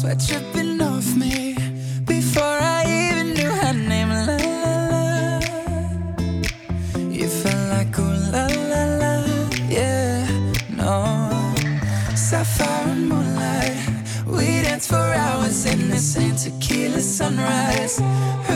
sweat dripping off me before I even knew her name. La la la, you felt like ooh la la la, yeah, no. Sapphire and moonlight, we danced for hours in the same tequila sunrise.